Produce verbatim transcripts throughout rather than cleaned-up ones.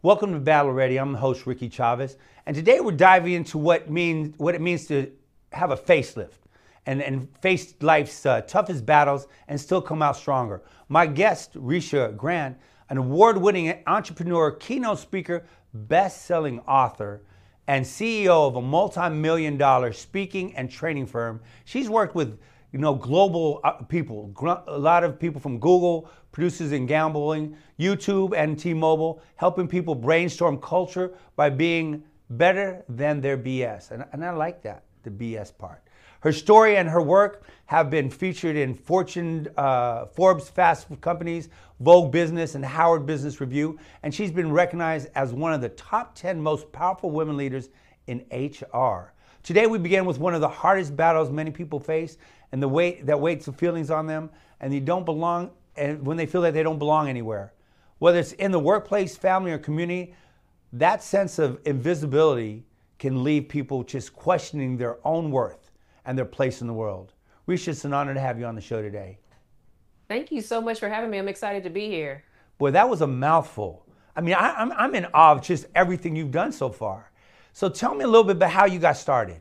Welcome to Battle Ready. I'm the host, Ricky Chavez, and today we're diving into what means what it means to have a facelift and, and face life's uh, toughest battles and still come out stronger. My guest, Risha Grant, an award-winning entrepreneur, keynote speaker, best-selling author, and C E O of a multi-million dollar speaking and training firm. She's worked with you know, global uh, people, a lot of people from Google, Producers in Gambling, YouTube, and T-Mobile, helping people brainstorm culture by being better than their B S. And, and I like that, the B S part. Her story and her work have been featured in Fortune, uh, Forbes Fast Companies, Vogue Business, and Howard Business Review. And she's been recognized as one of the top ten most powerful women leaders in H R. Today we begin with one of the hardest battles many people face, and the weight that weights the feelings on them, and they don't belong, and when they feel that they don't belong anywhere. Whether it's in the workplace, family, or community, that sense of invisibility can leave people just questioning their own worth and their place in the world. Risha, it's an honor to have you on the show today. Thank you so much for having me. I'm excited to be here. Boy, that was a mouthful. I mean, I, I'm, I'm in awe of just everything you've done so far. So tell me a little bit about how you got started.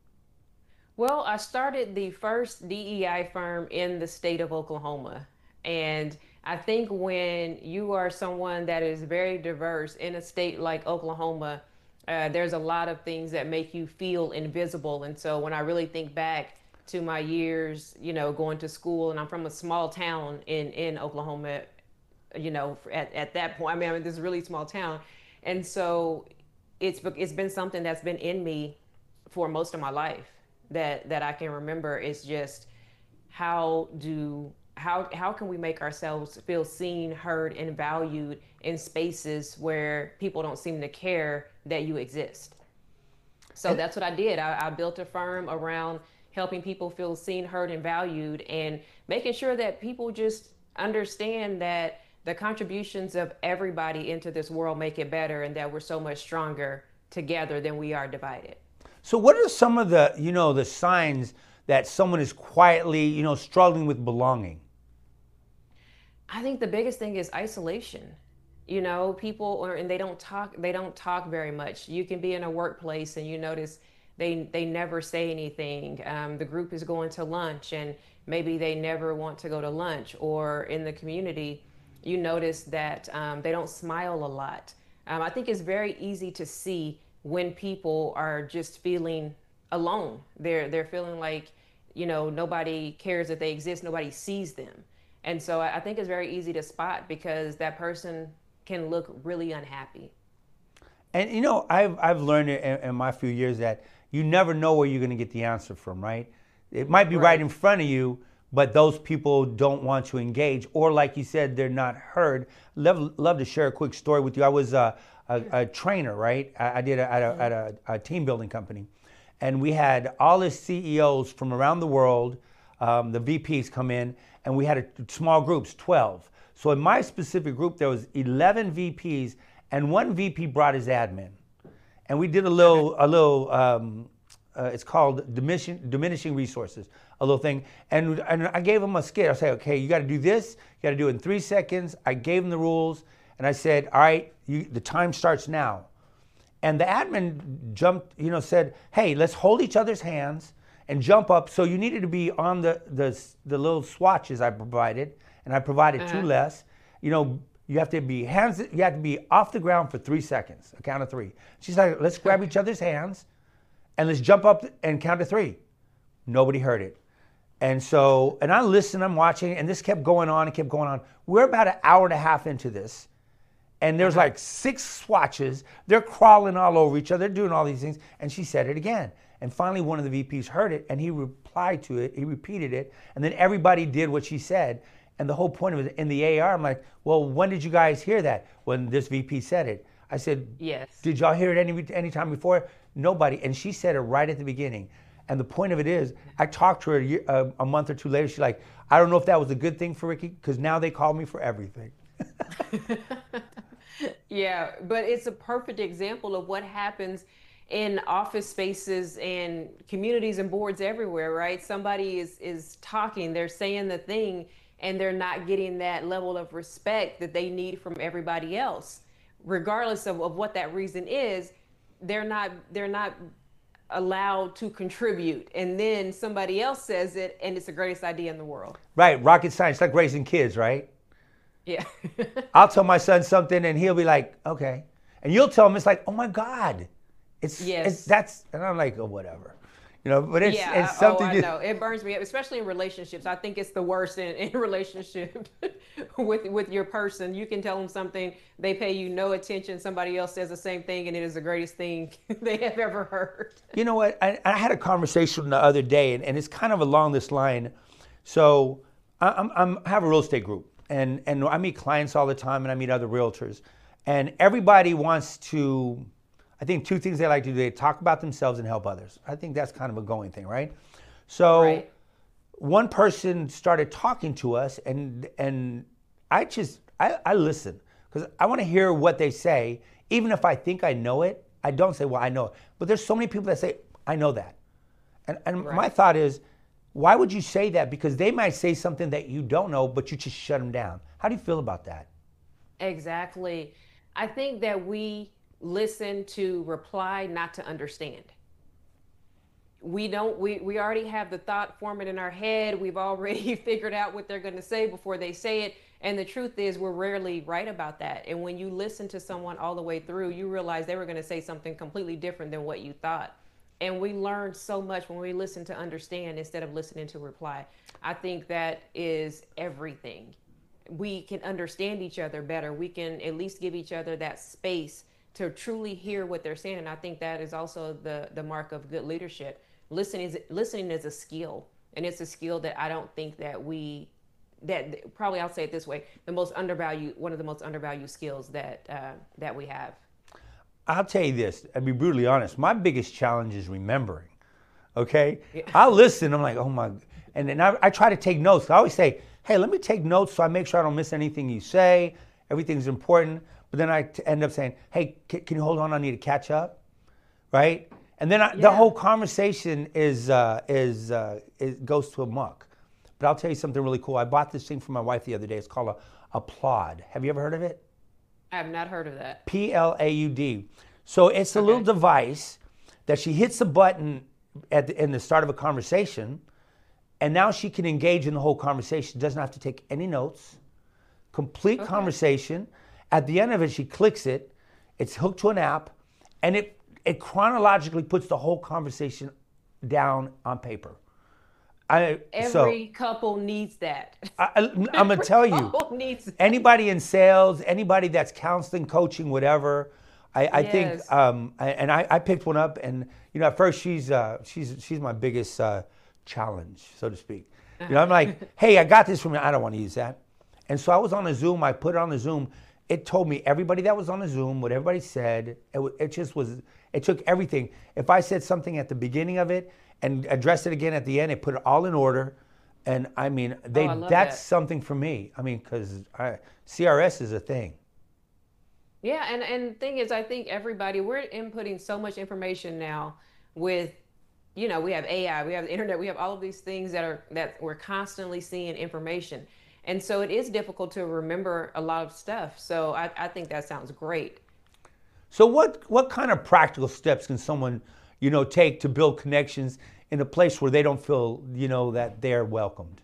Well, I started the first D E I firm in the state of Oklahoma. And I think when you are someone that is very diverse in a state like Oklahoma, uh, there's a lot of things that make you feel invisible. And so when I really think back to my years, you know, going to school, and I'm from a small town in, in Oklahoma, you know, at, at that point, I mean, I mean, this is a really small town. And so it's, it's been something that's been in me for most of my life. That, that I can remember is just how do how how can we make ourselves feel seen, heard, and valued in spaces where people don't seem to care that you exist. So that's what I did. I, I built a firm around helping people feel seen, heard, and valued, and making sure that people just understand that the contributions of everybody into this world make it better, and that we're so much stronger together than we are divided. So what are some of the, you know, the signs that someone is quietly, you know, struggling with belonging? I think the biggest thing is isolation. You know, people are, and they don't talk, they don't talk very much. You can be in a workplace and you notice they they never say anything. Um, the group is going to lunch and maybe they never want to go to lunch. Or in the community, you notice that um, they don't smile a lot. Um, I think it's very easy to see when people are just feeling alone. They're they're feeling like, you know, nobody cares that they exist, nobody sees them. And so I think it's very easy to spot because that person can look really unhappy. And you know, I've I've learned in, in my few years that you never know where you're going to get the answer from, right? It might be right. right in front of you, but those people don't want to engage, or like you said, they're not heard. Love love to share a quick story with you. I was uh, A, a trainer, right? I, I did a, at, a, at a, a team building company. And we had all the C E Os from around the world, um, the V Ps come in, and we had a, small groups, twelve. So in my specific group, there was eleven V Ps, and one V P brought his admin. And we did a little, a little um, uh, it's called diminishing, diminishing resources, a little thing. And, and I gave him a skit. I said, okay, you got to do this, you got to do it in three seconds. I gave him the rules. And I said, all right, you, the time starts now. And the admin jumped, you know, said, hey, let's hold each other's hands and jump up. So you needed to be on the the, the little swatches I provided, and I provided uh-huh. two less. You know, you have to be hands, you have to be off the ground for three seconds, a count of three. She's like, let's grab each other's hands and let's jump up and count to three. Nobody heard it. And so, and I listened, I'm watching, and this kept going on and kept going on. We're about an hour and a half into this. And there's like six swatches. They're crawling all over each other. They're doing all these things. And she said it again. And finally, one of the V Ps heard it, and he replied to it. He repeated it. And then everybody did what she said. And the whole point of it in the A R, I'm like, well, when did you guys hear that? When this V P said it. I said, yes. Did y'all hear it any any time before? Nobody. And she said it right at the beginning. And the point of it is, I talked to her a, year, uh, a month or two later. She's like, I don't know if that was a good thing for Ricky, because now they call me for everything. Yeah, but it's a perfect example of what happens in office spaces and communities and boards everywhere, right? Somebody is, is talking, they're saying the thing, and they're not getting that level of respect that they need from everybody else. regardless of, of what that reason is, they're not they're not allowed to contribute. And then somebody else says it, and it's the greatest idea in the world. Right, rocket science, like raising kids, right? Yeah. I'll tell my son something, and he'll be like, okay. And you'll tell him, it's like, oh my God. It's, Yes. it's that's, and I'm like, oh, whatever. You know, but it's, Yeah, it's I- something oh, I you, know. It burns me up, especially in relationships. I think it's the worst in, in relationship with with your person. You can tell them something, they pay you no attention. Somebody else says the same thing, and it is the greatest thing they have ever heard. You know what? I, I had a conversation the other day, and, and it's kind of along this line. So I, I'm, I'm I have a real estate group, and and I meet clients all the time, and I meet other realtors, and everybody wants to. I think two things they like to do: they talk about themselves and help others. I think that's kind of a going thing, right? So Right. one person started talking to us, and and I just I, I listen because I want to hear what they say, even if I think I know it. I don't say, well, I know it. But there's so many people that say, I know that. And, and my Right. thought is, why would you say that? Because they might say something that you don't know, but you just shut them down. How do you feel about that? Exactly. I think that we listen to reply, not to understand. We don't, we, we already have the thought forming in our head. We've already figured out what they're going to say before they say it. And the truth is, we're rarely right about that. And when you listen to someone all the way through, you realize they were going to say something completely different than what you thought. And we learn so much when we listen to understand instead of listening to reply. I think that is everything. We can understand each other better. We can at least give each other that space to truly hear what they're saying. And I think that is also the, the mark of good leadership. Listening is, listening is a skill. And it's a skill that I don't think that we, that probably I'll say it this way, the most undervalued, one of the most undervalued skills that, uh, that we have. I'll tell you this, I'll be brutally honest. My biggest challenge is remembering. Okay? Yeah. I'll listen, I'm like, oh my, and then I, I try to take notes. I always say, hey, let me take notes so I make sure I don't miss anything you say. Everything's important. But then I t- end up saying, hey, c- can you hold on? I need to catch up. Right? And then I, the Yeah. whole conversation is, uh, is, uh, it goes to a muck. But I'll tell you something really cool. I bought this thing for my wife the other day. It's called a Applaud. Have you ever heard of it? I have not heard of that. P L A U D. So it's a Okay. little device that she hits a button at the, in the start of a conversation, and now she can engage in the whole conversation. Doesn't have to take any notes. Complete Okay. conversation. At the end of it, she clicks it. It's hooked to an app, and it it chronologically puts the whole conversation down on paper. I, Every so couple needs that. I, I, I'm gonna tell you. Couple needs that. Anybody in sales, anybody that's counseling, coaching, whatever, I, I Yes. think, um, I, and I, I picked one up, and you know, at first she's uh, she's she's my biggest uh, challenge, so to speak. You know, I'm like, hey, I got this from you. I don't want to use that, and so I was on a Zoom. I put it on the Zoom. It told me everybody that was on the Zoom, what everybody said. It, wa- it just was. It took everything. If I said something at the beginning of it and addressed it again at the end, it put it all in order. And I mean, they Oh, I love that's that. something for me. I mean, because C R S is a thing. Yeah, and and the thing is, I think everybody we're inputting so much information now with, you know, we have A I, we have the internet, we have all of these things that are that we're constantly seeing information, and so it is difficult to remember a lot of stuff. So I, I think that sounds great. So what what kind of practical steps can someone, you know, take to build connections in a place where they don't feel, you know, that they're welcomed?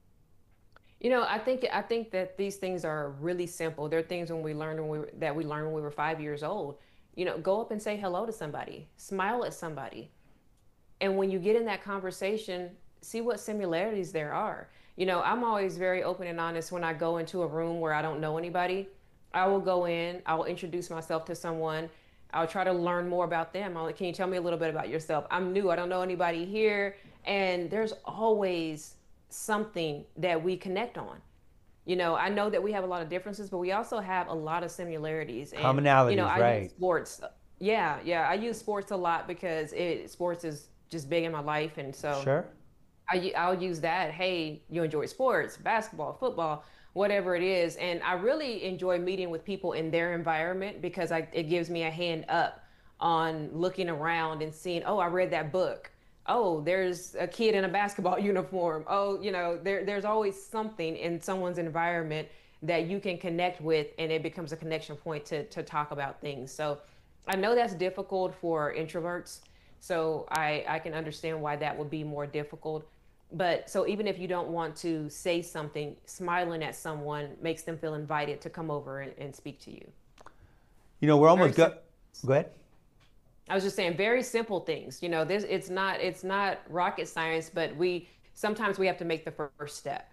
You know, I think I think that these things are really simple. They're things when we learned when we were, that we learned when we were five years old. You know, go up and say hello to somebody, smile at somebody, and when you get in that conversation, see what similarities there are. You know, I'm always very open and honest when I go into a room where I don't know anybody. I will go in, I will introduce myself to someone. I'll try to learn more about them. I'll, can you tell me a little bit about yourself? I'm new, I don't know anybody here. And there's always something that we connect on. You know, I know that we have a lot of differences, but we also have a lot of similarities. And, you know, Commonalities, I right. use sports. Yeah, yeah, I use sports a lot because it sports is just big in my life. And so Sure. I, I'll use that. Hey, you enjoy sports, basketball, football, whatever it is. And I really enjoy meeting with people in their environment because I, it gives me a hand up on looking around and seeing, oh, I read that book. Oh, there's a kid in a basketball uniform. Oh, you know, there, there's always something in someone's environment that you can connect with, and it becomes a connection point to, to talk about things. So I know that's difficult for introverts. So I, I can understand why that would be more difficult. But so even if you don't want to say something, smiling at someone makes them feel invited to come over and, and speak to you. You know, we're almost go. Go ahead. I was just saying, very simple things. You know, this it's not it's not rocket science, but we sometimes we have to make the first step.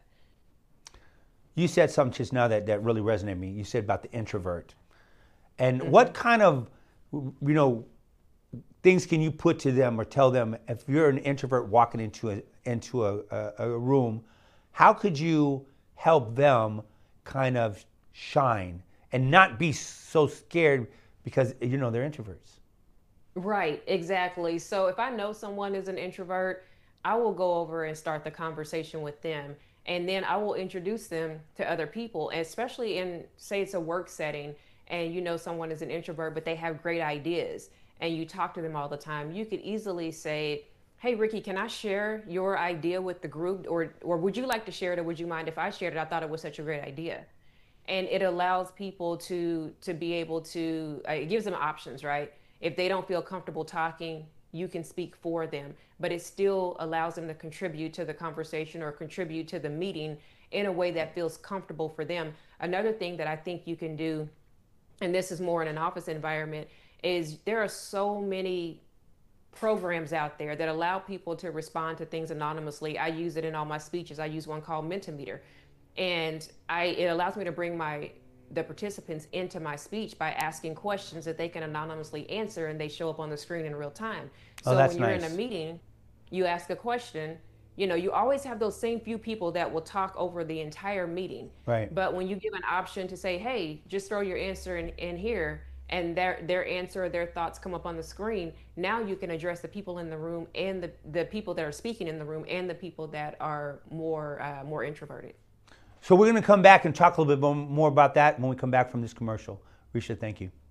You said something just now that, that really resonated with me. You said about the introvert. And Mm-hmm. what kind of, you know, things can you put to them or tell them if you're an introvert walking into a into a, a, a room, how could you help them kind of shine and not be so scared because, you know, they're introverts? Right, exactly. So if I know someone is an introvert, I will go over and start the conversation with them. And then I will introduce them to other people, especially in, say, it's a work setting and you know someone is an introvert, but they have great ideas and you talk to them all the time. You could easily say, hey, Ricky, can I share your idea with the group? Or, or would you like to share it? Or would you mind if I shared it? I thought it was such a great idea. And it allows people to, to be able to, uh, it gives them options, right? If they don't feel comfortable talking, you can speak for them, but it still allows them to contribute to the conversation or contribute to the meeting in a way that feels comfortable for them. Another thing that I think you can do, and this is more in an office environment, is there are so many programs out there that allow people to respond to things anonymously. I use it in all my speeches. I use one called Mentimeter, and I it allows me to bring my the participants into my speech by asking questions that they can anonymously answer, and they show up on the screen in real time. So Oh, that's when you're nice. in a meeting, you ask a question, you know, you always have those same few people that will talk over the entire meeting. Right. But when you give an option to say, hey, just throw your answer in, in here, and their their answer, their thoughts come up on the screen, now you can address the people in the room and the, the people that are speaking in the room and the people that are more uh, more introverted. So we're going to come back and talk a little bit more about that when we come back from this commercial. Risha, thank you.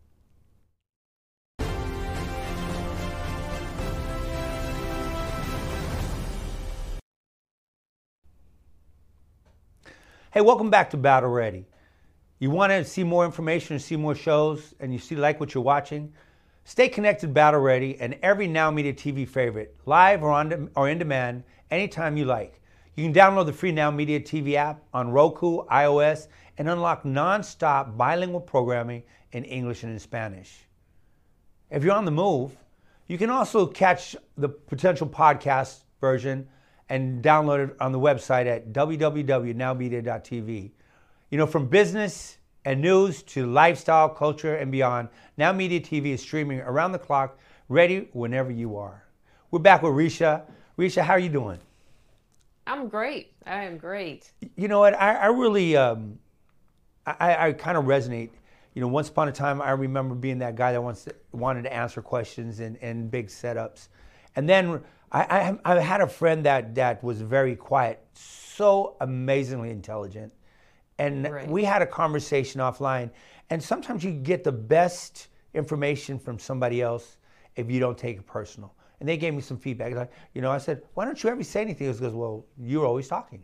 Hey, welcome back to Battle Ready. You want to see more information and see more shows, and you see like what you're watching? Stay connected, Battle Ready, and every Now Media T V favorite, live or on or in demand, anytime you like. You can download the free Now Media T V app on Roku, iOS, and unlock non-stop bilingual programming in English and in Spanish. If you're on the move, you can also catch the potential podcast version and download it on the website at w w w dot now media dot t v. You know, from business and news to lifestyle, culture, and beyond, Now Media T V is streaming around the clock, ready whenever you are. We're back with Risha. Risha, how are you doing? I'm great. I am great. You know what? I, I really, um, I, I kind of resonate. You know, once upon a time, I remember being that guy that wants to, wanted to answer questions and, and big setups. And then I, I, I had a friend that, that was very quiet, so amazingly intelligent. And Right. we had a conversation offline. And sometimes you get the best information from somebody else if you don't take it personal. And they gave me some feedback. Like, you know, I said, why don't you ever say anything? He goes, well, you're always talking.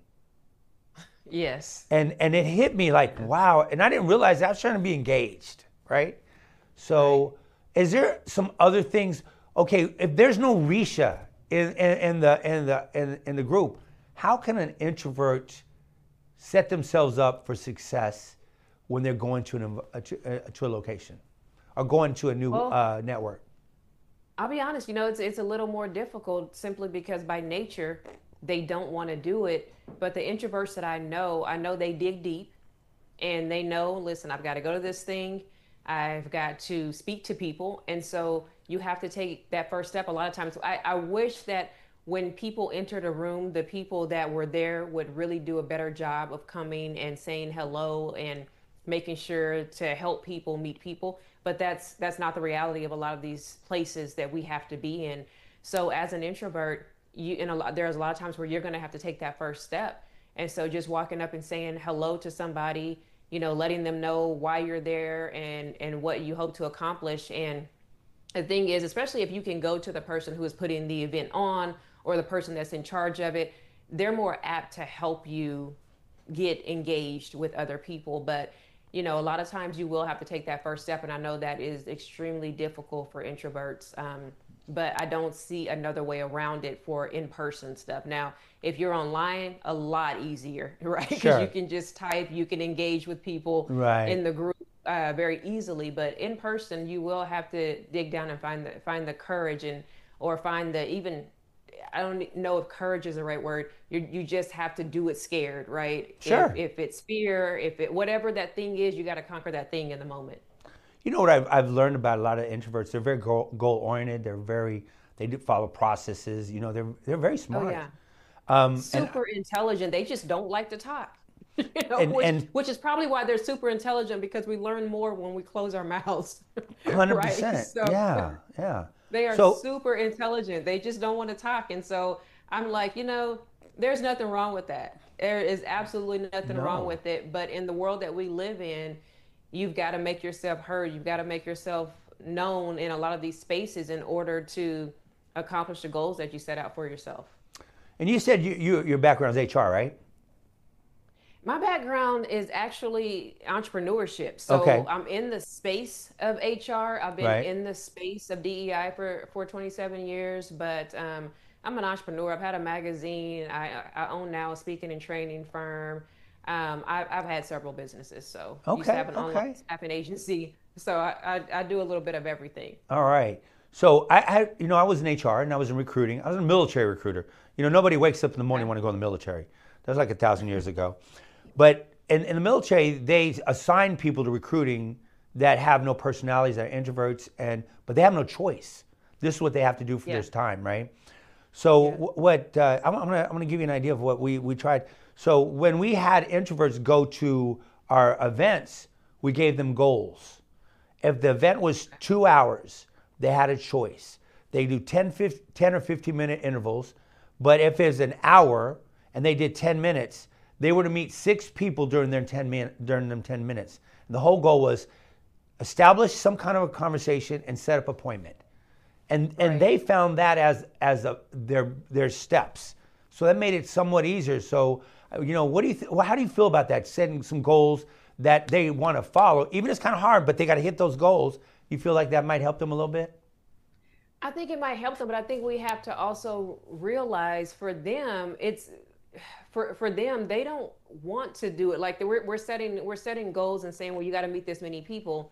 Yes. And and it hit me like, wow. And I didn't realize I was trying to be engaged, right? So is there some other things? Okay, if there's no Risha in, in, in the in the in, in the group, how can an introvert set themselves up for success when they're going to an a, to, a, to a location or going to a new Well, uh, network? I'll be honest, you know, it's it's a little more difficult simply because by nature they don't want to do it. But the introverts that I know, I know they dig deep and they know, listen, I've got to go to this thing. I've got to speak to people. And so you have to take that first step. A lot of times I, I wish that when people entered a room, the people that were there would really do a better job of coming and saying hello and making sure to help people meet people. But that's that's not the reality of a lot of these places that we have to be in. So as an introvert, you in a lot there's a lot of times where you're going to have to take that first step. And so just walking up and saying hello to somebody, you know, letting them know why you're there and and what you hope to accomplish. And the thing is, especially if you can go to the person who is putting the event on or the person that's in charge of it, they're more apt to help you get engaged with other people. But you know, a lot of times you will have to take that first step, and I know that is extremely difficult for introverts. Um, but I don't see another way around it for in-person stuff. Now, if you're online, a lot easier, right? Because you Sure. can just type, you can engage with people Right. in the group uh, very easily. But in person, you will have to dig down and find the find the courage and or find the even I don't know if courage is the right word. You you just have to do it scared, right? If Sure. if it's fear, if it whatever that thing is, you got to conquer that thing in the moment. You know what I've, I've learned about a lot of introverts? They're very goal, goal oriented. They're very, they do follow processes. You know, they're, they're very Oh smart. yeah, Um, and, super intelligent. They just don't like to talk. You know, and, which and which is probably why they're super intelligent because we learn more when we close our mouths, right? one hundred percent. So Yeah. Yeah. they are So, super intelligent. They just don't want to talk. And so I'm like, you know, there's nothing wrong with that. There is absolutely nothing wrong no. with it. But in the world that we live in, you've got to make yourself heard. You've got to make yourself known in a lot of these spaces in order to accomplish the goals that you set out for yourself. And you said you, you, your background is H R, right? My background is actually entrepreneurship. So Okay. I'm in the space of H R. I've been Right. in the space of D E I for, for twenty-seven years, but um, I'm an entrepreneur. I've had a magazine. I, I own now a speaking and training firm. Um, I, I've had several businesses. So I used to Okay. have an online Okay. staffing agency. So I, I, I do a little bit of everything. All right. So I had, you know, I was in H R and I was in recruiting. I was a military recruiter. You know, nobody wakes up in the morning and Okay. want to go in the military. That was like a thousand years ago. But in, in the military, they assign people to recruiting that have no personalities, that are introverts, and but they have no choice. This is what they have to do for Yeah. this time, right? So Yeah. wh- what uh, I'm, I'm gonna I'm gonna give you an idea of what we we tried. So when we had introverts go to our events, we gave them goals. If the event was two hours, they had a choice. They do ten, fifteen, ten or fifteen minute intervals, but if it's an hour and they did ten minutes, they were to meet six people during their ten min, during them ten minutes. And the whole goal was establish some kind of a conversation and set up appointment. And and Right. they found that as as a, their their steps. So that made it somewhat easier. So uh, you know, what do you th- well, how do you feel about that? Setting some goals that they want to follow, even if it's kind of hard, but they got to hit those goals. You feel like that might help them a little bit? I think it might help them, but I think we have to also realize for them, it's for for them, they don't want to do it. Like we're we're setting we're setting goals and saying, well, you got to meet this many people.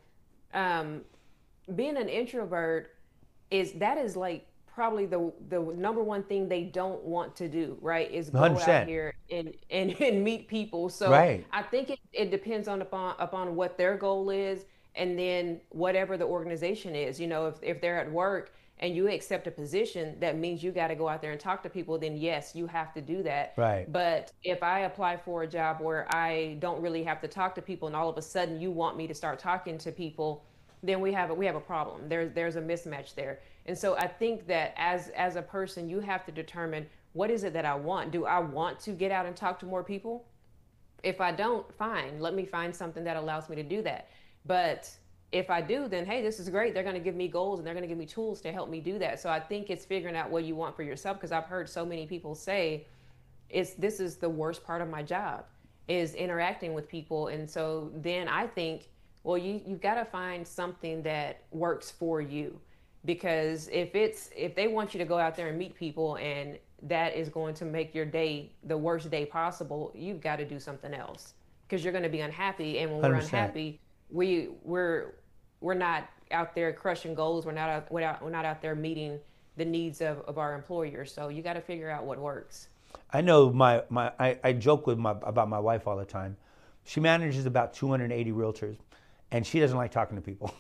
Um, being an introvert is that is like probably the the number one thing they don't want to do, right? Is go out one hundred percent. here and and, and meet people. So Right. I think it, it depends on upon upon what their goal is and then whatever the organization is. You know, if if they're at work and you accept a position that means you got to go out there and talk to people, then yes, you have to do that. Right. But if I apply for a job where I don't really have to talk to people and all of a sudden you want me to start talking to people, then we have a, we have a problem. There's there's a mismatch there. And so I think that as as a person, you have to determine what is it that I want. Do I want to get out and talk to more people? If I don't, fine. Let me find something that allows me to do that. But if I do, then hey, this is great. They're going to give me goals and they're going to give me tools to help me do that. So I think it's figuring out what you want for yourself because I've heard so many people say it's this is the worst part of my job is interacting with people. And so then I think, well, you you've got to find something that works for you because if it's if they want you to go out there and meet people and that is going to make your day the worst day possible, you've got to do something else because you're going to be unhappy. And when we're one hundred percent. unhappy, we we're we're not out there crushing goals. We're not out, we're, out, we're not out there meeting the needs of, of our employers. So you got to figure out what works. I know my, my I, I joke with my about my wife all the time. She manages about two hundred eighty realtors, and she doesn't like talking to people.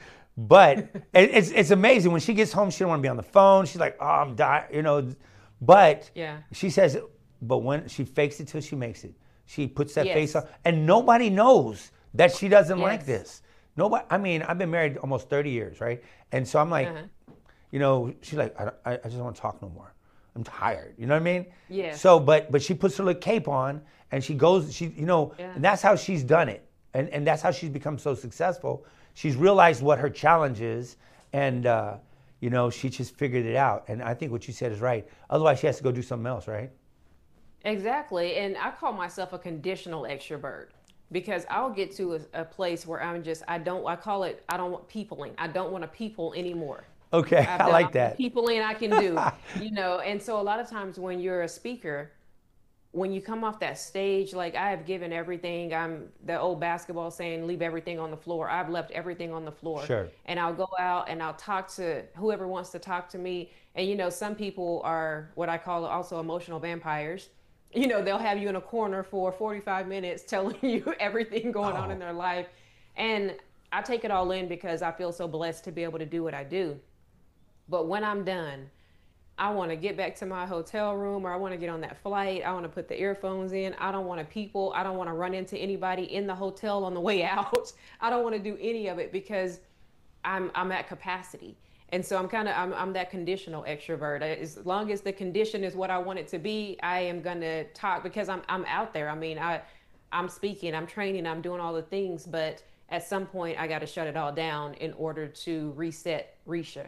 But it, it's it's amazing when she gets home. She don't want to be on the phone. She's like, oh, I'm dying, you know. But Yeah. she says, but when she fakes it till she makes it, she puts that face Yes. on, and nobody knows that she doesn't like Yes. this. Nobody. I mean, I've been married almost thirty years, right? And so I'm like, Uh-huh. you know, she's like, I, I I just don't want to talk no more. I'm tired. You know what I mean? Yeah. So, but but she puts her little cape on and she goes. She, you know, Yeah. and that's how she's done it, and and that's how she's become so successful. She's realized what her challenge is, and uh, you know, she just figured it out. And I think what you said is right. Otherwise, she has to go do something else, right? Exactly. And I call myself a conditional extrovert because I'll get to a, a place where I'm just, I don't, I call it, I don't want peopling. I don't want to people anymore. Okay, I've I done all like the that. peopling I can do, you know. And so a lot of times when you're a speaker, when you come off that stage, like I have given everything, I'm the old basketball saying, leave everything on the floor. I've left everything on the floor. Sure. And I'll go out and I'll talk to whoever wants to talk to me. And, you know, some people are what I call also emotional vampires. You know, they'll have you in a corner for forty-five minutes telling you everything going on in Oh, their life. And I take it all in because I feel so blessed to be able to do what I do. But when I'm done, I want to get back to my hotel room or I want to get on that flight. I want to put the earphones in. I don't want to people. I don't want to run into anybody in the hotel on the way out. I don't want to do any of it because I'm I'm at capacity. And so I'm kind of I'm, I'm that conditional extrovert. As long as the condition is what I want it to be, I am gonna talk because I'm I'm out there. I mean, I I'm speaking, I'm training, I'm doing all the things, but at some point I got to shut it all down in order to reset Risha.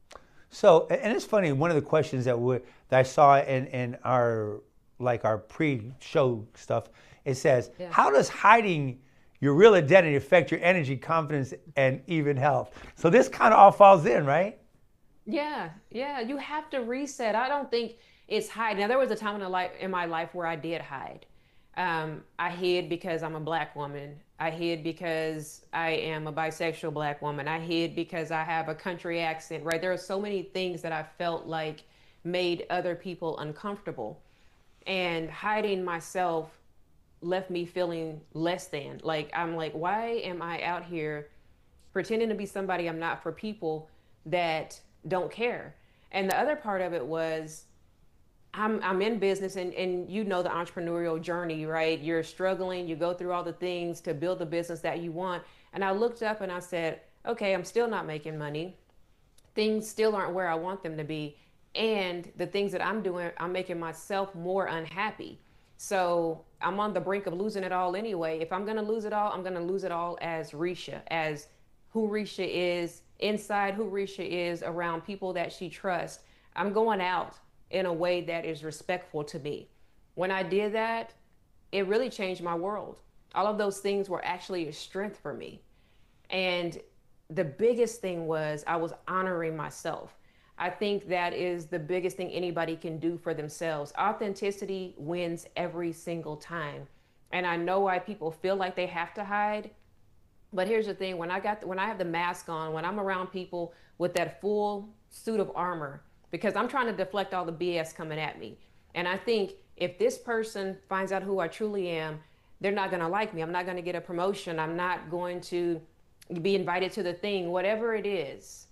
so and it's funny. One of the questions that we that I saw in in our like our pre-show stuff, it says, Yeah. "How does hiding your real identity affect your energy, confidence, and even health?" So this kind of all falls in, right? Yeah, yeah, you have to reset. I don't think it's hide. Now there was a time in a life in my life where I did hide. Um, I hid because I'm a black woman. I hid because I am a bisexual black woman. I hid because I have a country accent, right? There are so many things that I felt like made other people uncomfortable. And hiding myself left me feeling less than. Like I'm like, why am I out here pretending to be somebody I'm not for people that don't care? And the other part of it was I'm I'm in business and, and you know the entrepreneurial journey, right? You're struggling, you go through all the things to build the business that you want. And I looked up and I said, okay, I'm still not making money. Things still aren't where I want them to be. And the things that I'm doing, I'm making myself more unhappy. So I'm on the brink of losing it all anyway. If I'm gonna lose it all, I'm gonna lose it all as Risha, as who Risha is inside, who Risha is around people that she trusts. I'm going out in a way that is respectful to me. When I did that, it really changed my world. All of those things were actually a strength for me. And the biggest thing was I was honoring myself. I think that is the biggest thing anybody can do for themselves. Authenticity wins every single time. And I know why people feel like they have to hide. But here's the thing, when I got when I have the mask on, when I'm around people with that full suit of armor, because I'm trying to deflect all the B S coming at me. And I think if this person finds out who I truly am, they're not going to like me. I'm not going to get a promotion. I'm not going to be invited to the thing, whatever it is.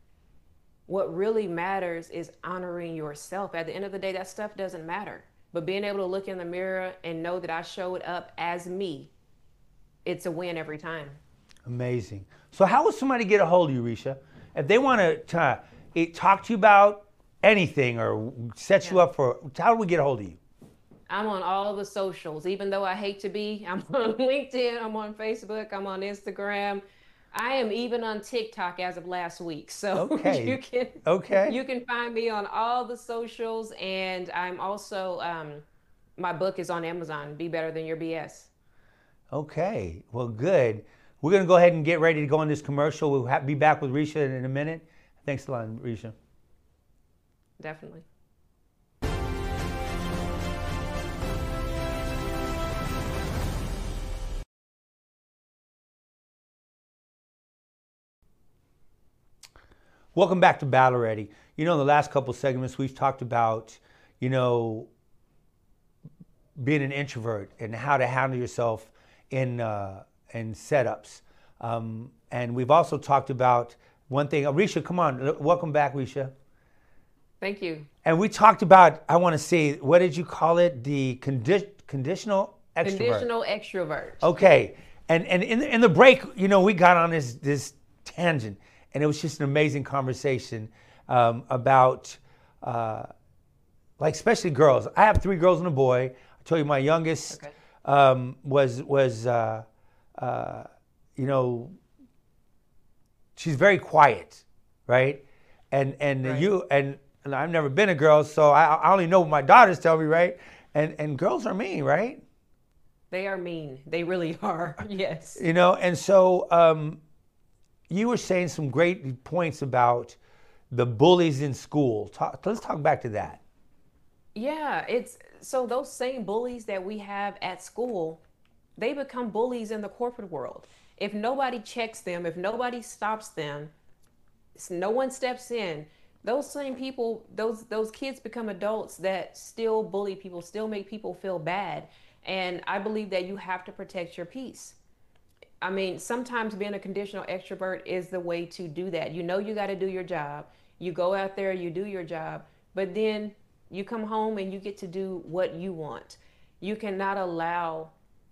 What really matters is honoring yourself. At the end of the day, that stuff doesn't matter. But being able to look in the mirror and know that I showed up as me, it's a win every time. Amazing. So how would somebody get a hold of you, Risha? If they want to uh, talk to you about anything or set you Yeah. up for, how do we get a hold of you? I'm on all the socials, even though I hate to be. I'm on LinkedIn, I'm on Facebook, I'm on Instagram. I am even on TikTok as of last week. So you Okay. can Okay. you can find me on all the socials, and I'm also um, my book is on Amazon, Be Better Than Your B S. Okay. Well, good. We're going to go ahead and get ready to go on this commercial. We'll ha- be back with Risha in, in a minute. Thanks a lot, Risha. Definitely. Welcome back to Battle Ready. You know, in the last couple segments, we've talked about, you know, being an introvert and how to handle yourself in uh, in setups. Um, and we've also talked about one thing. Uh, Risha, come on. Welcome back, Risha. Thank you. And we talked about, I want to say, what did you call it? The condi- conditional extrovert. Conditional extrovert. Okay. And and in the, in the break, you know, we got on this this tangent, and it was just an amazing conversation um, about, uh, like, especially girls. I have three girls and a boy. I told you my youngest Okay. um, was was uh, uh, you know, she's very quiet, right? And and Right. you and, and I've never been a girl, so I, I only know what my daughters tell me, right? And and girls are mean, right? They are mean. They really are. Yes. You know, and so um, you were saying some great points about the bullies in school. Talk, let's talk back to that. Yeah, it's so those same bullies that we have at school, they become bullies in the corporate world. If nobody checks them, if nobody stops them, no one steps in, those same people, those those kids become adults that still bully people, still make people feel bad. And I believe that you have to protect your peace. I mean, sometimes being a conditional extrovert is the way to do that. You know, you got to do your job. You go out there, you do your job, but then you come home and you get to do what you want. You cannot allow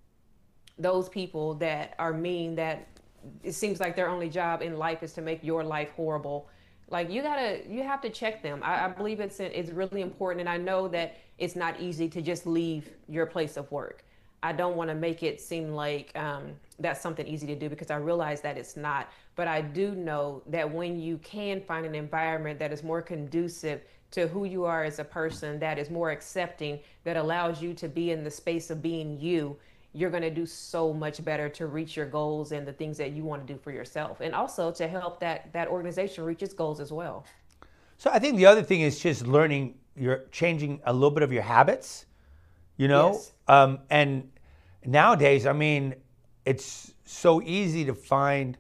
those people that are mean, that it seems like their only job in life is to make your life horrible. Like you gotta, you have to check them. I, I believe it's it's really important, and I know that it's not easy to just leave your place of work. I don't want to make it seem like um, that's something easy to do, because I realize that it's not. But I do know that when you can find an environment that is more conducive to who you are as a person, that is more accepting, that allows you to be in the space of being you, you're going to do so much better to reach your goals and the things that you want to do for yourself, and also to help that that organization reach its goals as well. So I think the other thing is just learning, you're changing a little bit of your habits, you know? Yes. Um, and nowadays, I mean, it's so easy to find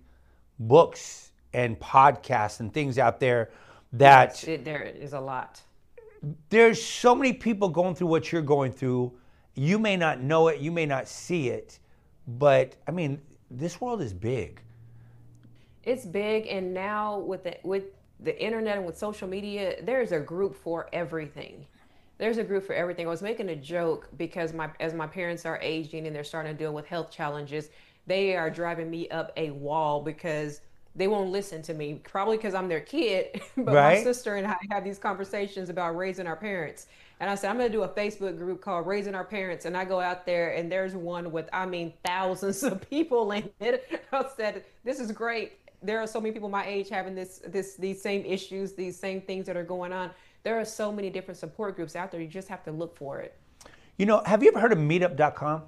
books and podcasts and things out there that Yes, it, there is a lot. there's so many people going through what you're going through. You may not know it, you may not see it, but I mean, this world is big. It's big, and now with the with the internet and with social media, there's a group for everything. There's a group for everything. I was making a joke because my as my parents are aging and they're starting to deal with health challenges, they are driving me up a wall because they won't listen to me, probably because I'm their kid. But my Right? sister and I have these conversations about raising our parents. And I said, I'm going to do a Facebook group called Raising Our Parents. And I go out there and there's one with, I mean, thousands of people in it. I said, this is great. There are so many people my age having this, this, these same issues, these same things that are going on. There are so many different support groups out there. You just have to look for it. You know, have you ever heard of meetup dot com?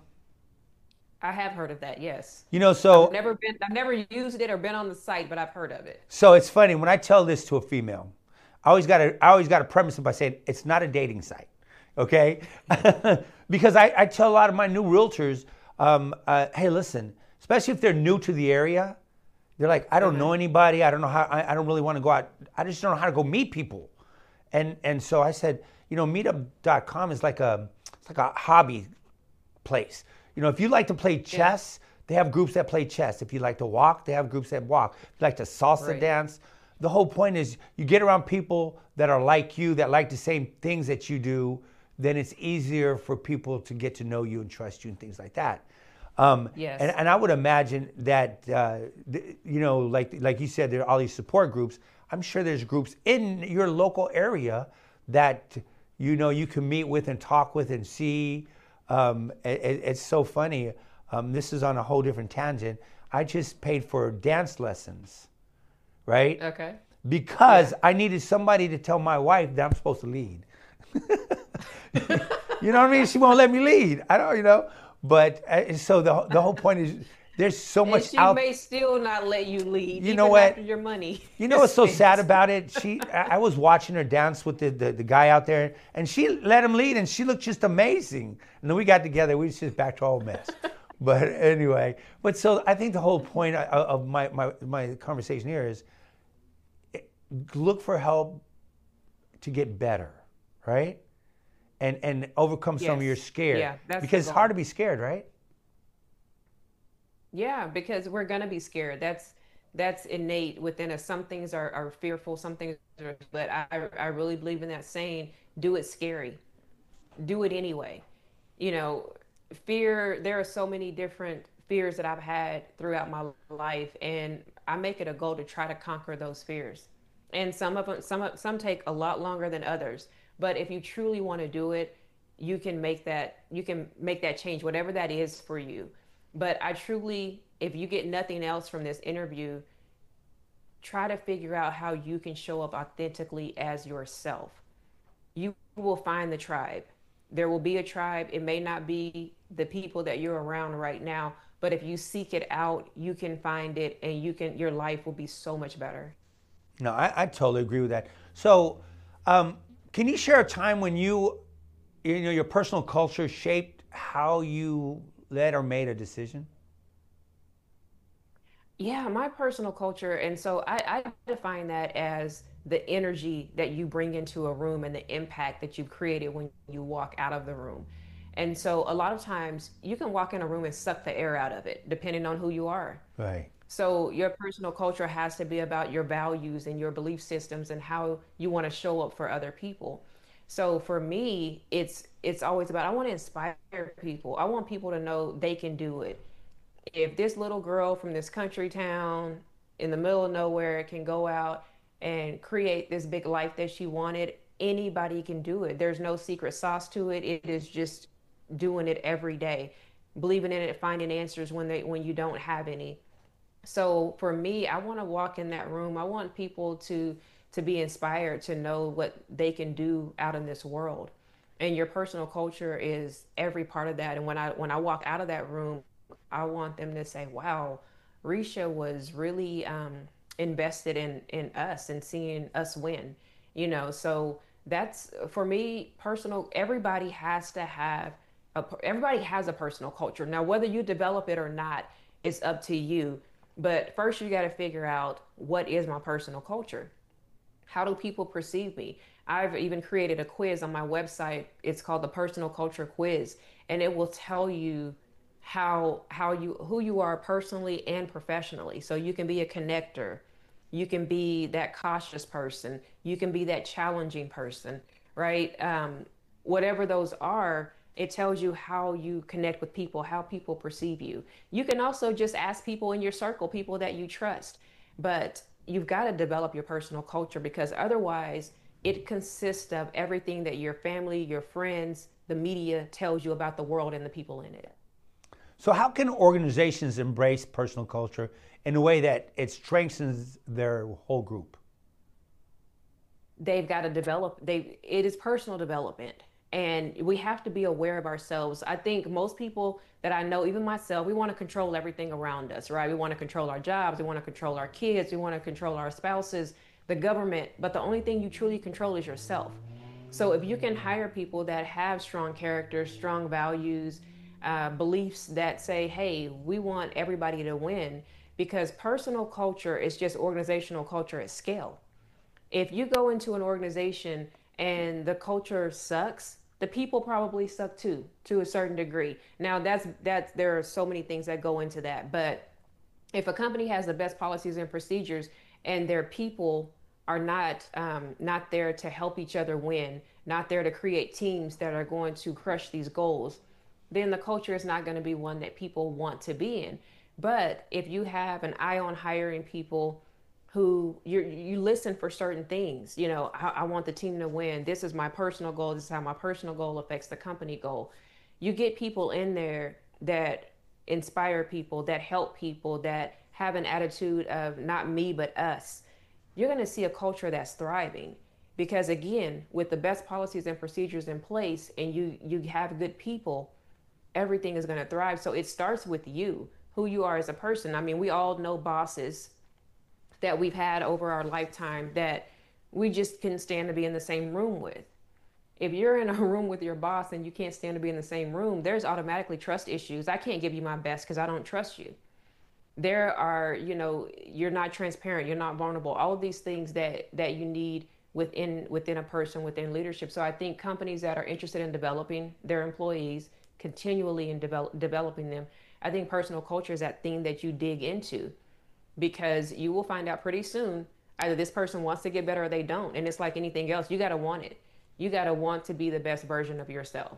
I have heard of that, yes. You know, I've so never been, I've never used it or been on the site, but I've heard of it. so it's funny when I tell this to a female, I always got to I always got to premise it by saying it's not a dating site, okay? Because I, I tell a lot of my new realtors, um, uh, hey, listen, especially if they're new to the area, they're like, I don't Mm-hmm. know anybody, I don't know how, I, I don't really want to go out, I just don't know how to go meet people, and and so I said, you know, meetup dot com is like a it's like a hobby place. You know, if you like to play chess, they have groups that play chess. If you like to walk, they have groups that walk. If you like to salsa Right. dance, the whole point is you get around people that are like you, that like the same things that you do, then it's easier for people to get to know you and trust you and things like that. Um, Yes. and, and I would imagine that, uh, th- you know, like like you said, there are all these support groups. I'm sure there's groups in your local area that, you know, you can meet with and talk with and see. Um, it, it's so funny. Um, this is on a whole different tangent. I just paid for dance lessons, right? Okay. Because Yeah. I needed somebody to tell my wife that I'm supposed to lead. You know what I mean? She won't let me lead. I don't, you know. But uh, so the the whole point is there's so And much she out. may still not let you lead. You know even what? After your money. You know what's so sad about it? She, I I was watching her dance with the, the, the guy out there, and she let him lead, and she looked just amazing. And then we got together, we was just back to our old mess. But anyway, but so I think the whole point of of my, my, my conversation here is look for help to get better, right? And and overcome some of Yes. your scare. Yeah, that's the because it's goal. hard to be scared, right? Yeah, because we're gonna be scared. That's that's innate within us. Some things are, are fearful, some things are, but I I really believe in that saying, do it scary. Do it anyway. You know, fear, there are so many different fears that I've had throughout my life, and I make it a goal to try to conquer those fears. And some of them some of- some take a lot longer than others. But if you truly want to do it, you can make that you can make that change, whatever that is for you. But I truly, if you get nothing else from this interview, try to figure out how you can show up authentically as yourself. You will find the tribe. There will be a tribe. It may not be the people that you're around right now, but if you seek it out, you can find it, and you can your life will be so much better. No, I, I totally agree with that. So, um, can you share a time when you, you know, your personal culture shaped how you led or made a decision? Yeah, my personal culture, and so I, I define that as the energy that you bring into a room and the impact that you've created when you walk out of the room. And so a lot of times you can walk in a room and suck the air out of it, depending on who you are. Right. So your personal culture has to be about your values and your belief systems and how you want to show up for other people. So for me, it's it's always about I want to inspire people. I want people to know they can do it. If this little girl from this country town in the middle of nowhere can go out and create this big life that she wanted, anybody can do it. There's no secret sauce to it. It is just doing it every day, believing in it, finding answers when they when you don't have any. So for me, I want to walk in that room. I want people to to be inspired to know what they can do out in this world. And your personal culture is every part of that. And when I when I walk out of that room, I want them to say, "Wow, Risha was really um, invested in in us and seeing us win." You know, so that's for me personal. Everybody has to have a, everybody has a personal culture. Now, whether you develop it or not, it's up to you. But first, you got to figure out what is my personal culture. How do people perceive me? I've even created a quiz on my website. It's called the Personal Culture Quiz, and it will tell you how how you who you are personally and professionally. So you can be a connector, you can be that cautious person, you can be that challenging person, right? Um, whatever those are, it tells you how you connect with people, how people perceive you. You can also just ask people in your circle, people that you trust, but you've got to develop your personal culture because otherwise it consists of everything that your family, your friends, the media tells you about the world and the people in it. So, how can organizations embrace personal culture in a way that it strengthens their whole group? They've got to develop, they it is personal development, and we have to be aware of ourselves. I think most people that I know, even myself, we want to control everything around us, right? We want to control our jobs, we want to control our kids, we want to control our spouses, the government, but the only thing you truly control is yourself. So if you can hire people that have strong character, strong values, uh, beliefs that say, hey, we want everybody to win, because personal culture is just organizational culture at scale. If you go into an organization and the culture sucks, the people probably suck too, to a certain degree. Now that's that's there are so many things that go into that, but if a company has the best policies and procedures and their people are not um, not there to help each other win, not there to create teams that are going to crush these goals, then the culture is not going to be one that people want to be in. But if you have an eye on hiring people who you you listen for certain things, you know, I, I want the team to win. This is my personal goal. This is how my personal goal affects the company goal. You get people in there that inspire people, that help people, that have an attitude of not me, but us. You're going to see a culture that's thriving because again, with the best policies and procedures in place and you, you have good people, everything is going to thrive. So it starts with you, who you are as a person. I mean, we all know bosses that we've had over our lifetime that we just couldn't stand to be in the same room with. If you're in a room with your boss and you can't stand to be in the same room, there's automatically trust issues. I can't give you my best because I don't trust you. There are, you know, you're not transparent, you're not vulnerable, all of these things that that you need within within a person, within leadership. So I think companies that are interested in developing their employees, continually in develop, developing them, I think personal culture is that thing that you dig into, because you will find out pretty soon either this person wants to get better or they don't. And it's like anything else, you got to want it. You got to want to be the best version of yourself.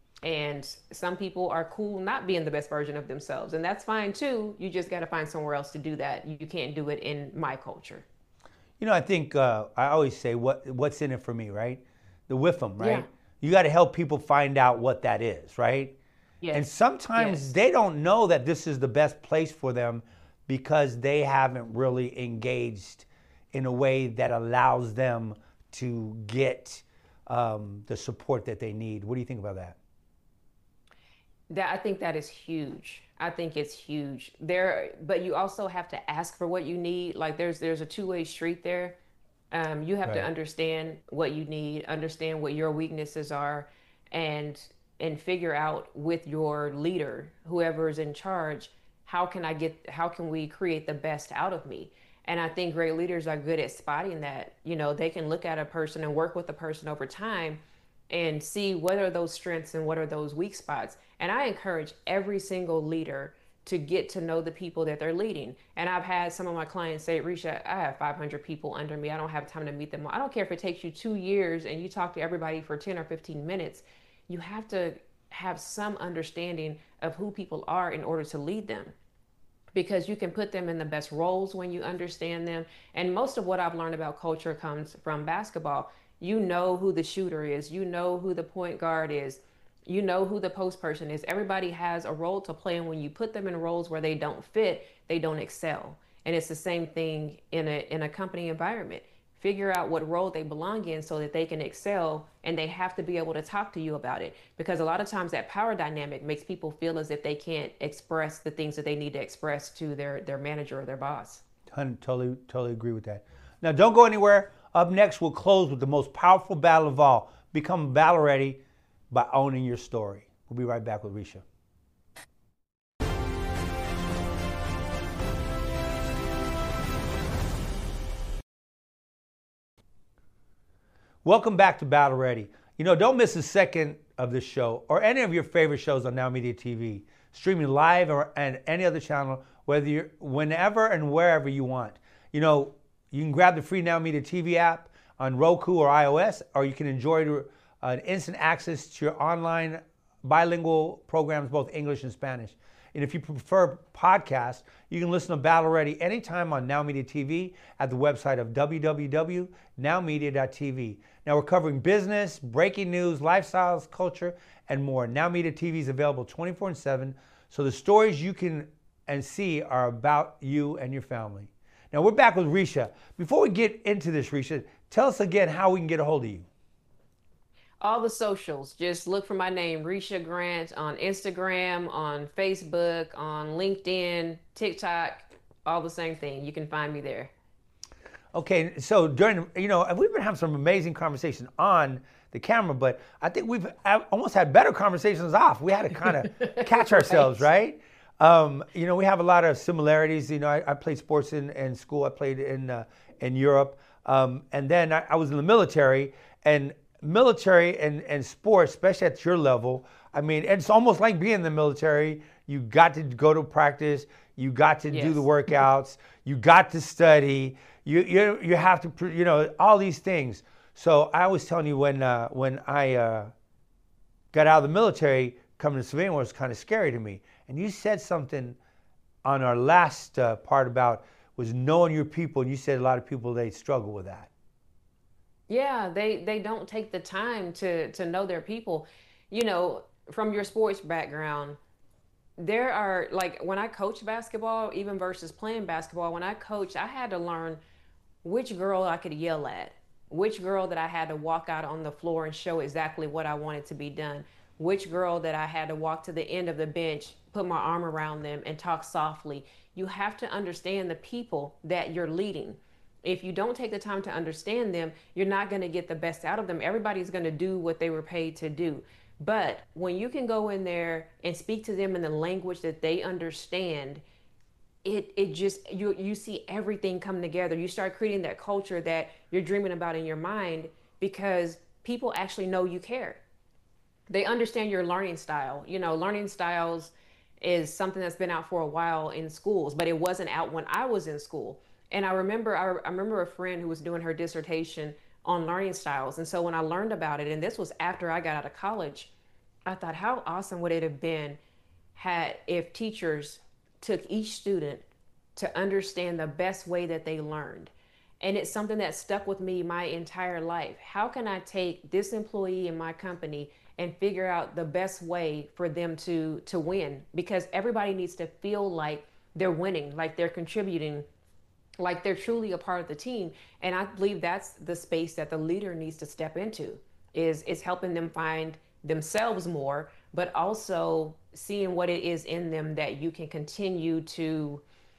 And some people are cool not being the best version of themselves, and that's fine too. You just got to find somewhere else to do that. You can't do it in my culture. You know, I think uh, I always say, what what's in it for me, right? The W I F M, right? Yeah. You got to help people find out what that is, right? Yes. And sometimes Yes. they don't know that this is the best place for them because they haven't really engaged in a way that allows them to get um, the support that they need. What do you think about that? That I think that is huge. I think it's huge. There, but you also have to ask for what you need. Like there's there's a two-way street there. Um, you have to Right. understand what you need, understand what your weaknesses are, and and figure out with your leader, whoever is in charge, how can I get how can we create the best out of me? And I think great leaders are good at spotting that. You know, they can look at a person and work with a person over time and see what are those strengths and what are those weak spots. And I encourage every single leader to get to know the people that they're leading. And I've had some of my clients say, Risha, I have five hundred people under me. I don't have time to meet them all. I don't care if it takes you two years and you talk to everybody for ten or fifteen minutes. You have to have some understanding of who people are in order to lead them, because you can put them in the best roles when you understand them. And most of what I've learned about culture comes from basketball. You know who the shooter is, you know who the point guard is, you know who the post person is. Everybody has a role to play, and when you put them in roles where they don't fit, they don't excel. And it's the same thing in a in a company environment. Figure out what role they belong in so that they can excel, and they have to be able to talk to you about it, because a lot of times that power dynamic makes people feel as if they can't express the things that they need to express to their their manager or their boss. Totally, totally agree with that. Now, don't go anywhere. Up next, we'll close with the most powerful battle of all. Become battle ready by owning your story. We'll be right back with Risha. Welcome back to Battle Ready. You know, don't miss a second of this show or any of your favorite shows on Now Media T V, streaming live or and any other channel, whether you're whenever and wherever you want. You know, you can grab the free Now Media T V app on Roku or iOS, or you can enjoy an instant access to your online bilingual programs, both English and Spanish. And if you prefer podcasts, you can listen to Battle Ready anytime on Now Media T V at the website of w w w dot now media dot t v. Now we're covering business, breaking news, lifestyles, culture, and more. Now Media T V is available twenty-four seven, so the stories you can and see are about you and your family. Now we're back with Risha. Before we get into this, Risha, tell us again how we can get a hold of you. All the socials, just look for my name, Risha Grant, on Instagram, on Facebook, on LinkedIn, TikTok, all the same thing. You can find me there. Okay, so during, you know, we've been having some amazing conversations on the camera, but I think we've almost had better conversations off. We had to kind of catch ourselves, right? right? Um, you know, we have a lot of similarities. You know, I, I played sports in, in school. I played in uh, in Europe. Um, and then I, I was in the military, and military and, and sports, especially at your level, I mean, it's almost like being in the military. You got to go to practice. You got to yes. do the workouts. You got to study. You you you have to, you know, all these things. So I was telling you when uh, when I uh, got out of the military, coming to civilian was kind of scary to me. And you said something on our last uh, part about was knowing your people, and you said a lot of people, they struggle with that. Yeah, they they don't take the time to to know their people. You know, from your sports background, there are, like, when I coach basketball, even versus playing basketball, when I coached, I had to learn which girl I could yell at, which girl that I had to walk out on the floor and show exactly what I wanted to be done, which girl that I had to walk to the end of the bench, put my arm around them and talk softly. You have to understand the people that you're leading. If you don't take the time to understand them, you're not going to get the best out of them. Everybody's going to do what they were paid to do. But when you can go in there and speak to them in the language that they understand, it it just, you you see everything come together. You start creating that culture that you're dreaming about in your mind, because people actually know you care. They understand your learning style. You know, learning styles is something that's been out for a while in schools, but it wasn't out when I was in school. And I remember, I, I remember a friend who was doing her dissertation on learning styles. And so when I learned about it, and this was after I got out of college, I thought, how awesome would it have been had if teachers took each student to understand the best way that they learned. And it's something that stuck with me my entire life. How can I take this employee in my company and figure out the best way for them to to win? Because everybody needs to feel like they're winning, like they're contributing, like they're truly a part of the team. And I believe that's the space that the leader needs to step into. is is helping them find themselves more, but also seeing what it is in them that you can continue to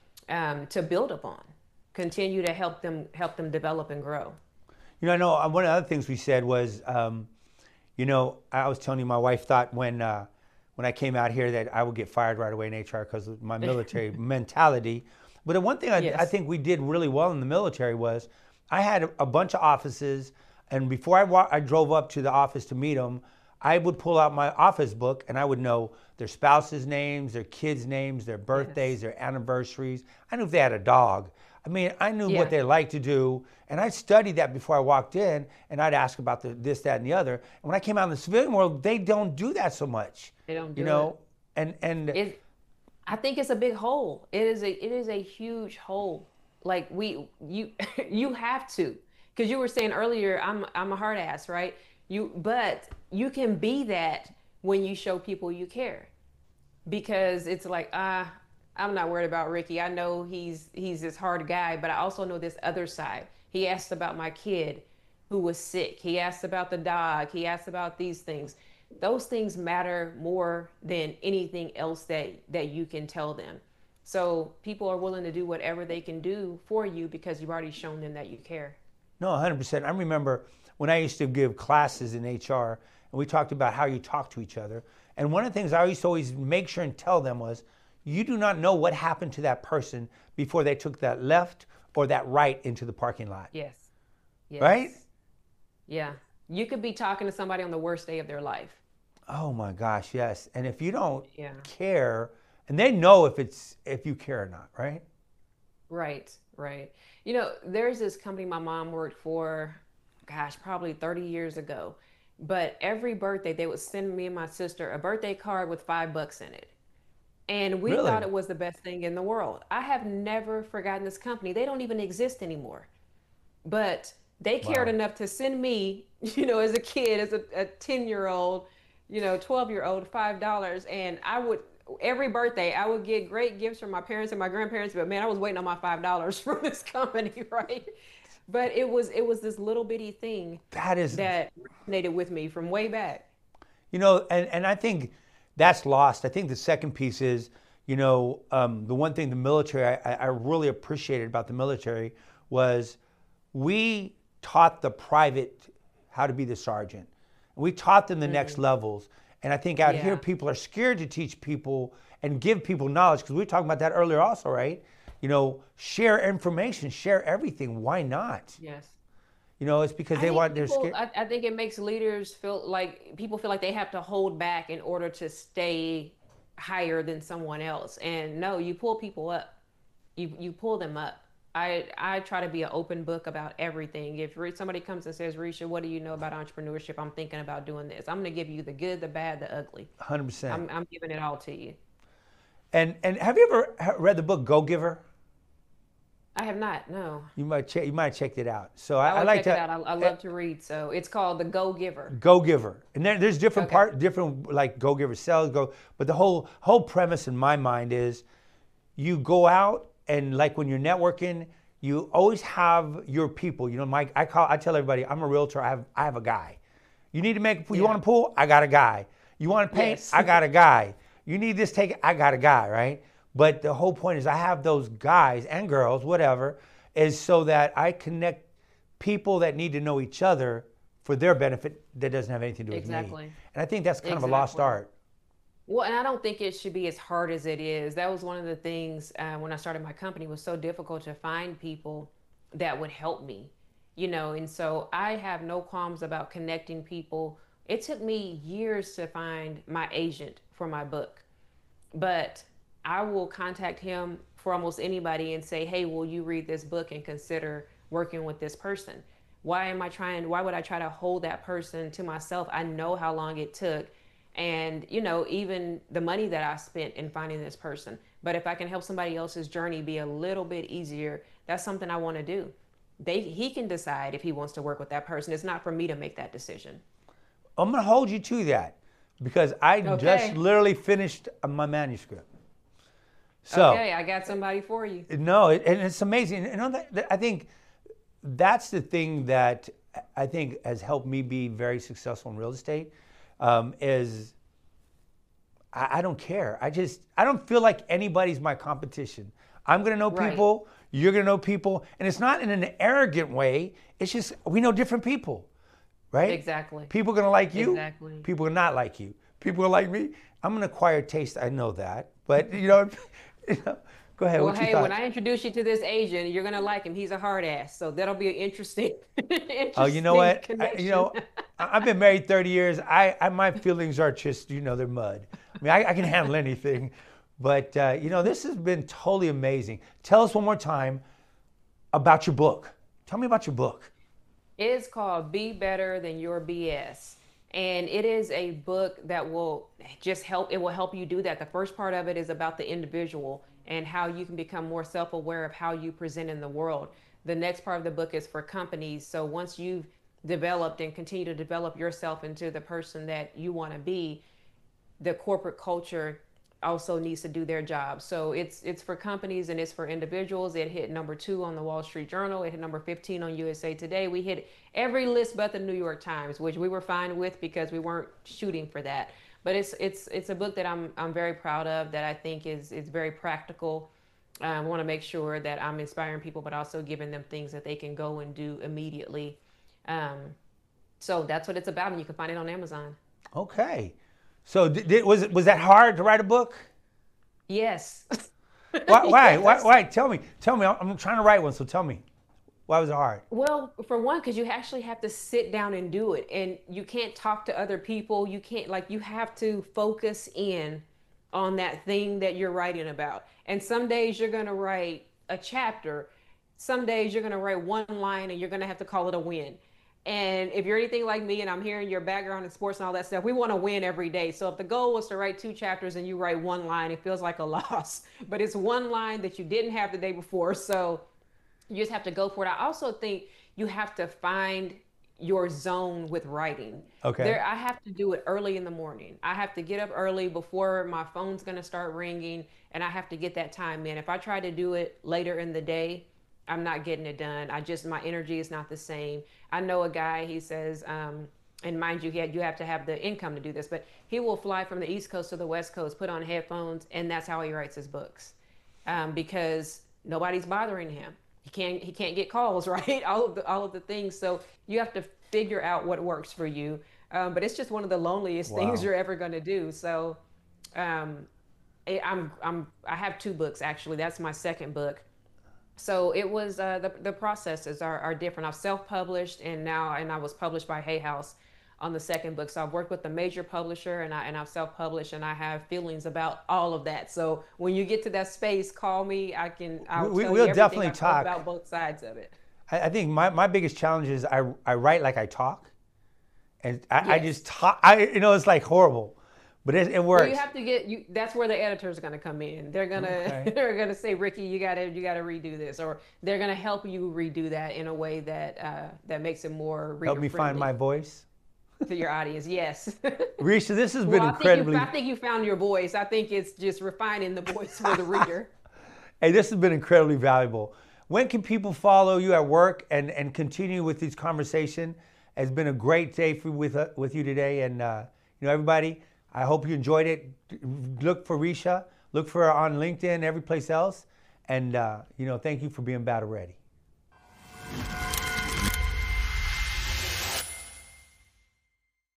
um, to build upon, continue to help them help them develop and grow. You know, I know uh, one of the other things we said was, um, you know, I was telling you my wife thought when uh, when I came out here that I would get fired right away in H R because of my military mentality. But the one thing I, Yes. I think we did really well in the military was I had a, a bunch of offices, and before I, wa- I drove up to the office to meet them, I would pull out my office book and I would know their spouses' names, their kids' names, their birthdays, their anniversaries. I knew if they had a dog. I mean, I knew Yeah. what they liked to do, and I studied that before I walked in, and I'd ask about the, this, that, and the other. And when I came out in the civilian world, they don't do that so much. They don't You do know, and and it. I think it's a big hole. It is a it is a huge hole. Like we you you have to, because you were saying earlier, I'm I'm a hard ass, right? You but you can be that when you show people you care, because it's like ah. I'm not worried about Ricky. I know he's he's this hard guy, but I also know this other side. He asked about my kid who was sick. He asked about the dog. He asked about these things. Those things matter more than anything else that that you can tell them. So people are willing to do whatever they can do for you because you've already shown them that you care. no, one hundred percent. I remember when I used to give classes in H R, and we talked about how you talk to each other. And one of the things I used to always make sure and tell them was, you do not know what happened to that person before they took that left or that right into the parking lot. Yes. Yes. Right? Yeah. You could be talking to somebody on the worst day of their life. Oh my gosh, yes. And if you don't Yeah. care, and they know if it's if you care or not, right? Right, right. You know, there's this company my mom worked for, gosh, probably thirty years ago. But every birthday, they would send me and my sister a birthday card with five bucks in it. And we Really? thought it was the best thing in the world. I have never forgotten this company. They don't even exist anymore. But they cared Wow. enough to send me, you know, as a kid, as a, a ten year old, you know, twelve year old, five dollars. And I would, every birthday, I would get great gifts from my parents and my grandparents. But man, I was waiting on my five dollars from this company, right? But it was, it was this little bitty thing That is, that resonated with me from way back. you know, and, and I think that's lost. I think the second piece is, you know, um, the one thing the military, I, I really appreciated about the military was we taught the private how to be the sergeant. We taught them the next levels. And I think out here, Yeah. people are scared to teach people and give people knowledge, because we were talking about that earlier also, right? You know, share information, share everything. Why not? Yes. You know, it's because I they think want, they're people, scared. I, I think it makes leaders feel like people feel like they have to hold back in order to stay higher than someone else. And no, you pull people up. You you pull them up. I I try to be an open book about everything. If re- somebody comes and says, Risha, what do you know about entrepreneurship? I'm thinking about doing this. I'm going to give you the good, the bad, the ugly. one hundred percent. I'm I'm giving it all to you. And and have you ever ha- read the book Go Giver? I have not. No. You might check. You might have checked it out. So I, I I will like check it to out. I, I love to read. So it's called The Go Giver. Go Giver, and there, there's different Okay. part, different like Go Giver cells go. But the whole whole premise in my mind is, you go out and like when you're networking, you always have your people. You know, Mike. I call. I tell everybody, I'm a realtor. I have I have a guy. You need to make. You Yeah. want a pool? I got a guy. You want to paint? Yes. I got a guy. You need this take? I got a guy. Right. But the whole point is, I have those guys and girls, whatever, is so that I connect people that need to know each other for their benefit that doesn't have anything to do with me. Exactly. And I think that's kind of a lost Exactly. art. Well, and I don't think it should be as hard as it is. That was one of the things uh, when I started my company, it was so difficult to find people that would help me, you know. And so I have no qualms about connecting people. It took me years to find my agent for my book, but I will contact him for almost anybody and say, hey, will you read this book and consider working with this person? Why am I trying, why would I try to hold that person to myself? I know how long it took. And, you know, even the money that I spent in finding this person. But if I can help somebody else's journey be a little bit easier, that's something I want to do. They, he can decide if he wants to work with that person. It's not for me to make that decision. I'm going to hold you to that because I Okay. just literally finished my manuscript. So, Okay, I got somebody for you. no, it, and it's amazing. And on that, I think that's the thing that I think has helped me be very successful in real estate um, is I, I don't care. I just, I don't feel like anybody's my competition. I'm going to know Right. people, you're going to know people, and it's not in an arrogant way. It's just, we know different people, right? Exactly. People are going to like you. Exactly. People are not like you. People are like me. I'm an acquired taste. I know that. But, you know, you know go ahead. Well, what you hey, thought? when I introduce you to this agent, you're gonna like him. He's a hard ass, so that'll be an interesting, interesting Oh, you know what? I, connection. you know, I- I've been married thirty years. I, I my feelings are just, you know, they're mud. I mean, I, I can handle anything. But, uh, you know, this has been totally amazing. Tell us one more time about your book. Tell me about your book. It is called Be Better Than Your B S. And it is a book that will just help, it will help you do that. The first part of it is about the individual and how you can become more self-aware of how you present in the world. The next part of the book is for companies. So once you've developed and continue to develop yourself into the person that you want to be, the corporate culture also needs to do their job. So it's it's for companies and it's for individuals. It hit number two on the Wall Street Journal. It hit number fifteen on U S A Today. We hit every list but the New York Times, which we were fine with because we weren't shooting for that. But it's it's it's a book that I'm I'm very proud of, that I think is is very practical. I want to make sure that I'm inspiring people, but also giving them things that they can go and do immediately. Um, so that's what it's about, and you can find it on Amazon. Okay. So did, did, was it was that hard to write a book? Yes. Why? Why? Yes. Why? Why? Tell me. Tell me. I'm, I'm trying to write one, so tell me. Why was it hard? Well, for one, because you actually have to sit down and do it, and you can't talk to other people. You can't, like, you have to focus in on that thing that you're writing about. And some days you're going to write a chapter. Some days you're going to write one line and you're going to have to call it a win. And if you're anything like me and I'm hearing your background in sports and all that stuff, we want to win every day. So if the goal was to write two chapters and you write one line, it feels like a loss. But it's one line that you didn't have the day before. So you just have to go for it. I also think you have to find your zone with writing. Okay. There, I have to do it early in the morning. I have to get up early before my phone's going to start ringing, and I have to get that time in. If I try to do it later in the day, I'm not getting it done. I just, my energy is not the same. I know a guy, he says, um, and mind you, he had, you have to have the income to do this, but he will fly from the East Coast to the West Coast, put on headphones, and that's how he writes his books. Um, because nobody's bothering him. He can't, he can't get calls, right? All of the, all of the things. So you have to figure out what works for you. Um, but it's just one of the loneliest Wow. things you're ever going to do. So um, I- I'm, I'm, I have two books, actually. That's my second book. So it was uh, the the processes are, are different. I've self-published, and now and I was published by Hay House on the second book. So I've worked with a major publisher, and I and I've self-published, and I have feelings about all of that. So when you get to that space, call me. I can. I'll We- tell we'll you everything definitely I've heard talk. about both sides of it. I, I think my, my biggest challenge is I, I write like I talk, and I, I Yes. just talk. I you know it's like horrible, but it, it works. Well, you have to get you. That's where the editors are going to come in. They're gonna Okay. they're gonna say, Ricky, you gotta you gotta redo this, or they're gonna help you redo that in a way that uh, that makes it more Help me find my reader-friendly voice. to your audience. Yes. Risha, this has Well, been I incredibly. think, you, I think you found your voice. I think it's just refining the voice for the reader. Hey, this has been incredibly valuable. When can people follow you at work and, and continue with this conversation? It's been a great day for, with uh, with you today, and uh, you know everybody. I hope you enjoyed it. Look for Risha. Look for her on LinkedIn, every place else, and uh, you know thank you for being battle ready.